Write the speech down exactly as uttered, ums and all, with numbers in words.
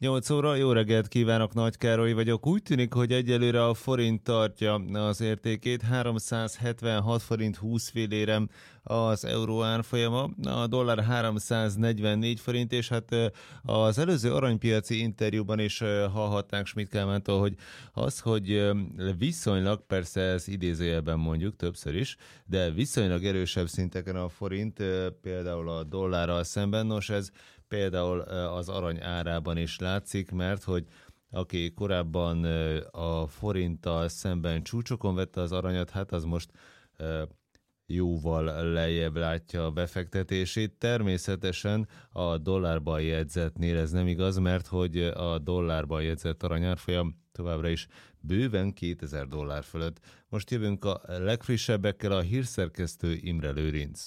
nyolc óra, jó reggelt kívánok, Nagy Károly vagyok. Úgy tűnik, hogy egyelőre a forint tartja az értékét, háromszázhetvenhat forint húsz fillérem az euró árfolyama, a dollár háromszáznegyvennégy forint, és hát az előző aranypiaci interjúban is hallhatnánk Schmidt Kálmántól, hogy az, hogy viszonylag, persze ez idézőjelben mondjuk többször is, de viszonylag erősebb szinteken a forint, például a dollárral szemben, nos ez például az arany árában is látszik, mert hogy aki korábban a forinttal szemben csúcsokon vette az aranyat, hát az most jóval lejjebb látja a befektetését. Természetesen a dollárban jegyzettnél ez nem igaz, mert hogy a dollárban jegyzett aranyárfolyam továbbra is bőven kétezer dollár fölött. Most jövünk a legfrissebbekkel, a hírszerkesztő Imre Lőrinc.